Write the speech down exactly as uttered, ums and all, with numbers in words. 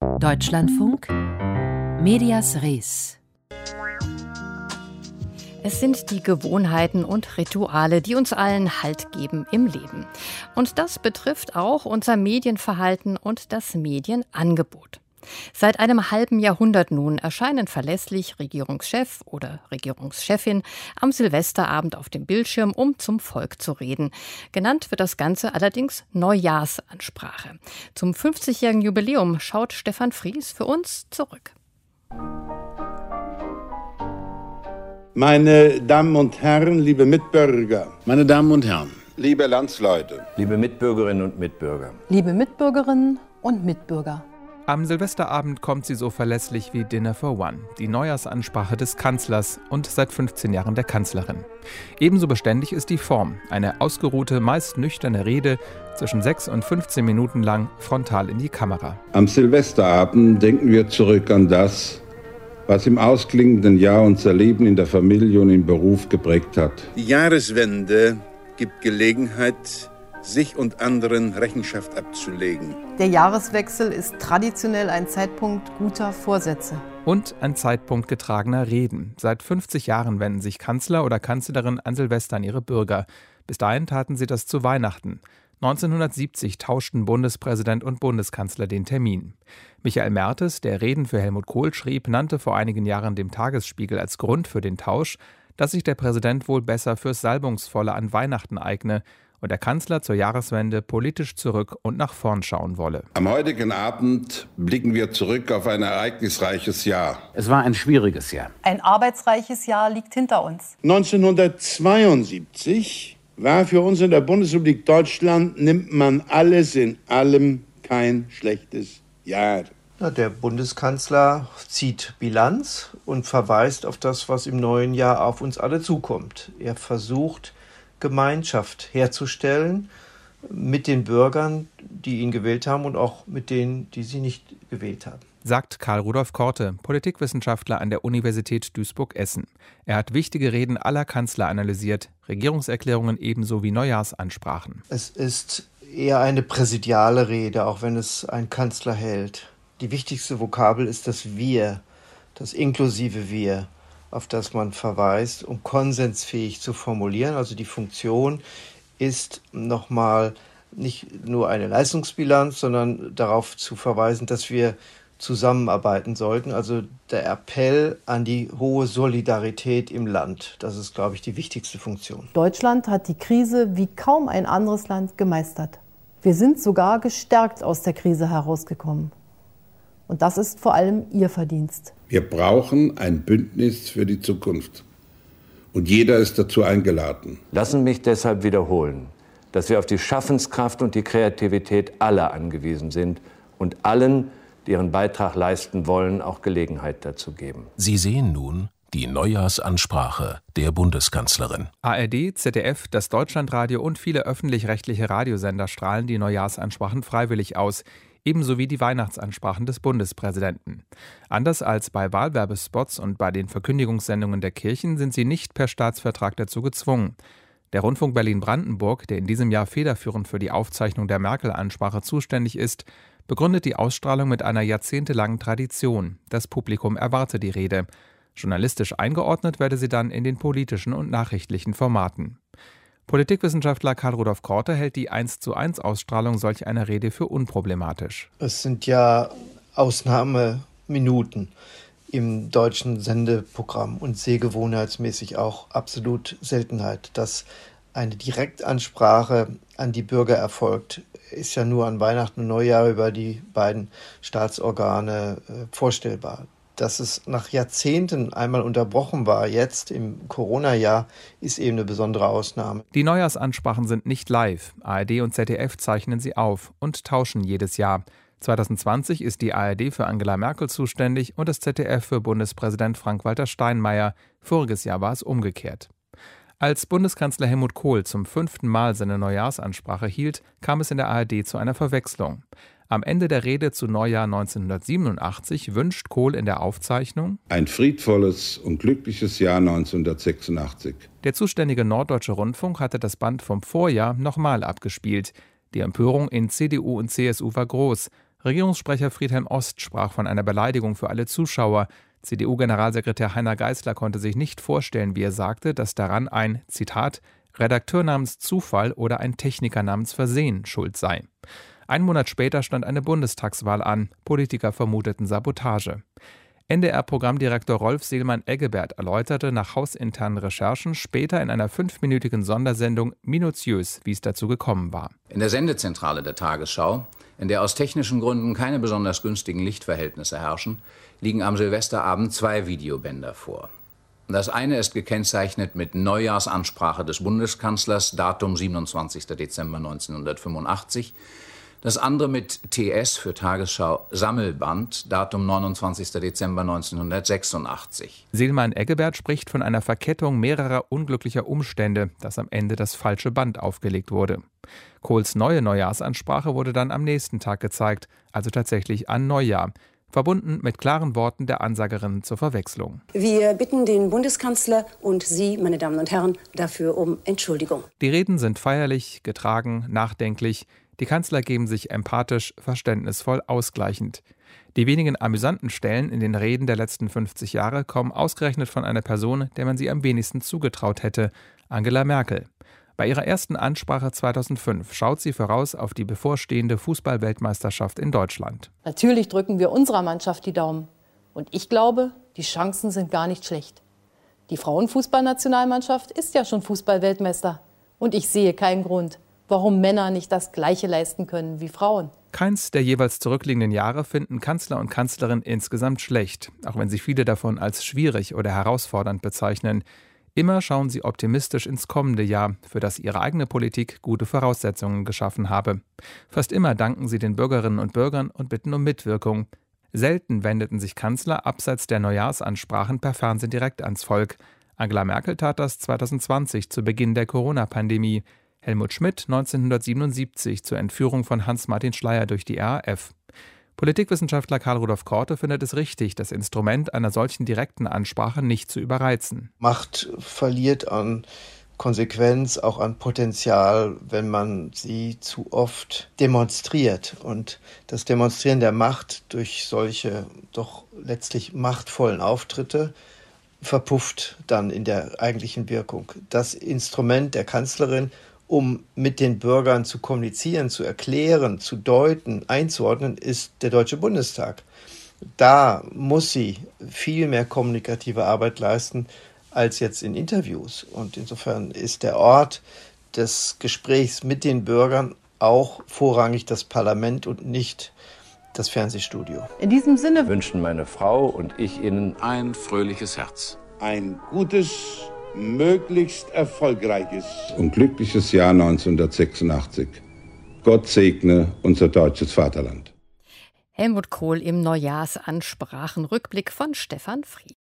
Deutschlandfunk Medias Res. Es sind die Gewohnheiten und Rituale, die uns allen Halt geben im Leben. Und das betrifft auch unser Medienverhalten und das Medienangebot. Seit einem halben Jahrhundert nun erscheinen verlässlich Regierungschef oder Regierungschefin am Silvesterabend auf dem Bildschirm, um zum Volk zu reden. Genannt wird das Ganze allerdings Neujahrsansprache. Zum fünfzigjährigen Jubiläum schaut Stefan Fries für uns zurück. Meine Damen und Herren, liebe Mitbürger. Meine Damen und Herren. Liebe Landsleute. Liebe Mitbürgerinnen und Mitbürger. Liebe Mitbürgerinnen und Mitbürger. Am Silvesterabend kommt sie so verlässlich wie Dinner for One, die Neujahrsansprache des Kanzlers und seit fünfzehn Jahren der Kanzlerin. Ebenso beständig ist die Form, eine ausgeruhte, meist nüchterne Rede, zwischen sechs und fünfzehn Minuten lang, frontal in die Kamera. Am Silvesterabend denken wir zurück an das, was im ausklingenden Jahr unser Leben in der Familie und im Beruf geprägt hat. Die Jahreswende gibt Gelegenheit, sich und anderen Rechenschaft abzulegen. Der Jahreswechsel ist traditionell ein Zeitpunkt guter Vorsätze. Und ein Zeitpunkt getragener Reden. Seit fünfzig Jahren wenden sich Kanzler oder Kanzlerin an Silvester an ihre Bürger. Bis dahin taten sie das zu Weihnachten. neunzehnhundertsiebzig tauschten Bundespräsident und Bundeskanzler den Termin. Michael Mertes, der Reden für Helmut Kohl schrieb, nannte vor einigen Jahren dem Tagesspiegel als Grund für den Tausch, dass sich der Präsident wohl besser fürs Salbungsvolle an Weihnachten eigne und der Kanzler zur Jahreswende politisch zurück und nach vorn schauen wolle. Am heutigen Abend blicken wir zurück auf ein ereignisreiches Jahr. Es war ein schwieriges Jahr. Ein arbeitsreiches Jahr liegt hinter uns. neunzehnhundertzweiundsiebzig war für uns in der Bundesrepublik Deutschland, nimmt man alles in allem, kein schlechtes Jahr. Ja, der Bundeskanzler zieht Bilanz und verweist auf das, was im neuen Jahr auf uns alle zukommt. Er versucht, Gemeinschaft herzustellen mit den Bürgern, die ihn gewählt haben und auch mit denen, die sie nicht gewählt haben. Sagt Karl Rudolf Korte, Politikwissenschaftler an der Universität Duisburg-Essen. Er hat wichtige Reden aller Kanzler analysiert, Regierungserklärungen ebenso wie Neujahrsansprachen. Es ist eher eine präsidiale Rede, auch wenn es ein Kanzler hält. Die wichtigste Vokabel ist das Wir, das inklusive Wir, auf das man verweist, um konsensfähig zu formulieren. Also die Funktion ist nochmal nicht nur eine Leistungsbilanz, sondern darauf zu verweisen, dass wir zusammenarbeiten sollten. Also der Appell an die hohe Solidarität im Land. Das ist, glaube ich, die wichtigste Funktion. Deutschland hat die Krise wie kaum ein anderes Land gemeistert. Wir sind sogar gestärkt aus der Krise herausgekommen. Und das ist vor allem Ihr Verdienst. Wir brauchen ein Bündnis für die Zukunft. Und jeder ist dazu eingeladen. Lassen mich deshalb wiederholen, dass wir auf die Schaffenskraft und die Kreativität aller angewiesen sind und allen, die ihren Beitrag leisten wollen, auch Gelegenheit dazu geben. Sie sehen nun die Neujahrsansprache der Bundeskanzlerin. A R D, Z D F, das Deutschlandradio und viele öffentlich-rechtliche Radiosender strahlen die Neujahrsansprachen freiwillig aus. Ebenso wie die Weihnachtsansprachen des Bundespräsidenten. Anders als bei Wahlwerbespots und bei den Verkündigungssendungen der Kirchen sind sie nicht per Staatsvertrag dazu gezwungen. Der Rundfunk Berlin-Brandenburg, der in diesem Jahr federführend für die Aufzeichnung der Merkel-Ansprache zuständig ist, begründet die Ausstrahlung mit einer jahrzehntelangen Tradition. Das Publikum erwarte die Rede. Journalistisch eingeordnet werde sie dann in den politischen und nachrichtlichen Formaten. Politikwissenschaftler Karl Rudolf Korte hält die eins zu eins Ausstrahlung solch einer Rede für unproblematisch. Es sind ja Ausnahmeminuten im deutschen Sendeprogramm und sehgewohnheitsmäßig auch absolut Seltenheit. Dass eine Direktansprache an die Bürger erfolgt, ist ja nur an Weihnachten und Neujahr über die beiden Staatsorgane äh, vorstellbar. Dass es nach Jahrzehnten einmal unterbrochen war, jetzt im Corona-Jahr, ist eben eine besondere Ausnahme. Die Neujahrsansprachen sind nicht live. A R D und Z D F zeichnen sie auf und tauschen jedes Jahr. zwanzig zwanzig ist die A R D für Angela Merkel zuständig und das Z D F für Bundespräsident Frank-Walter Steinmeier. Voriges Jahr war es umgekehrt. Als Bundeskanzler Helmut Kohl zum fünften Mal seine Neujahrsansprache hielt, kam es in der A R D zu einer Verwechslung. Am Ende der Rede zu Neujahr neunzehnhundertsiebenundachtzig wünscht Kohl in der Aufzeichnung ein friedvolles und glückliches Jahr neunzehnhundertsechsundachtzig. Der zuständige Norddeutsche Rundfunk hatte das Band vom Vorjahr nochmal abgespielt. Die Empörung in C D U und C S U war groß. Regierungssprecher Friedhelm Ost sprach von einer Beleidigung für alle Zuschauer. C D U-Generalsekretär Heiner Geißler konnte sich nicht vorstellen, wie er sagte, dass daran ein, Zitat, Redakteur namens Zufall oder ein Techniker namens Versehen schuld sei. Ein Monat später stand eine Bundestagswahl an. Politiker vermuteten Sabotage. N D R-Programmdirektor Rolf Seelmann-Eggebert erläuterte nach hausinternen Recherchen später in einer fünfminütigen Sondersendung minutiös, wie es dazu gekommen war. In der Sendezentrale der Tagesschau, in der aus technischen Gründen keine besonders günstigen Lichtverhältnisse herrschen, liegen am Silvesterabend zwei Videobänder vor. Das eine ist gekennzeichnet mit Neujahrsansprache des Bundeskanzlers, Datum siebenundzwanzigster Dezember neunzehnhundertfünfundachtzig. Das andere mit T S für Tagesschau Sammelband, Datum neunundzwanzigster Dezember neunzehnhundertsechsundachtzig. Seelmann-Eggebert spricht von einer Verkettung mehrerer unglücklicher Umstände, dass am Ende das falsche Band aufgelegt wurde. Kohls neue Neujahrsansprache wurde dann am nächsten Tag gezeigt, also tatsächlich an Neujahr. Verbunden mit klaren Worten der Ansagerin zur Verwechslung. Wir bitten den Bundeskanzler und Sie, meine Damen und Herren, dafür um Entschuldigung. Die Reden sind feierlich, getragen, nachdenklich. Die Kanzler geben sich empathisch, verständnisvoll ausgleichend. Die wenigen amüsanten Stellen in den Reden der letzten fünfzig Jahre kommen ausgerechnet von einer Person, der man sie am wenigsten zugetraut hätte, Angela Merkel. Bei ihrer ersten Ansprache zweitausendfünf schaut sie voraus auf die bevorstehende Fußball-Weltmeisterschaft in Deutschland. Natürlich drücken wir unserer Mannschaft die Daumen. Und ich glaube, die Chancen sind gar nicht schlecht. Die Frauenfußballnationalmannschaft ist ja schon Fußball-Weltmeister. Und ich sehe keinen Grund, warum Männer nicht das Gleiche leisten können wie Frauen. Keins der jeweils zurückliegenden Jahre finden Kanzler und Kanzlerin insgesamt schlecht, auch wenn sie viele davon als schwierig oder herausfordernd bezeichnen. Immer schauen sie optimistisch ins kommende Jahr, für das ihre eigene Politik gute Voraussetzungen geschaffen habe. Fast immer danken sie den Bürgerinnen und Bürgern und bitten um Mitwirkung. Selten wendeten sich Kanzler abseits der Neujahrsansprachen per Fernsehen direkt ans Volk. Angela Merkel tat das zweitausendzwanzig zu Beginn der Corona-Pandemie. Helmut Schmidt neunzehnhundertsiebenundsiebzig zur Entführung von Hans-Martin Schleyer durch die R A F. Politikwissenschaftler Karl Rudolf Korte findet es richtig, das Instrument einer solchen direkten Ansprache nicht zu überreizen. Macht verliert an Konsequenz, auch an Potenzial, wenn man sie zu oft demonstriert. Und das Demonstrieren der Macht durch solche doch letztlich machtvollen Auftritte verpufft dann in der eigentlichen Wirkung. Das Instrument der Kanzlerin, um mit den Bürgern zu kommunizieren, zu erklären, zu deuten, einzuordnen, ist der Deutsche Bundestag. Da muss sie viel mehr kommunikative Arbeit leisten als jetzt in Interviews. Und insofern ist der Ort des Gesprächs mit den Bürgern auch vorrangig das Parlament und nicht das Fernsehstudio. In diesem Sinne wünschen meine Frau und ich Ihnen ein fröhliches Herz. Ein gutes, möglichst erfolgreiches und glückliches Jahr neunzehnhundertsechsundachtzig. Gott segne unser deutsches Vaterland. Helmut Kohl im Neujahrsansprachenrückblick von Stefan Fried.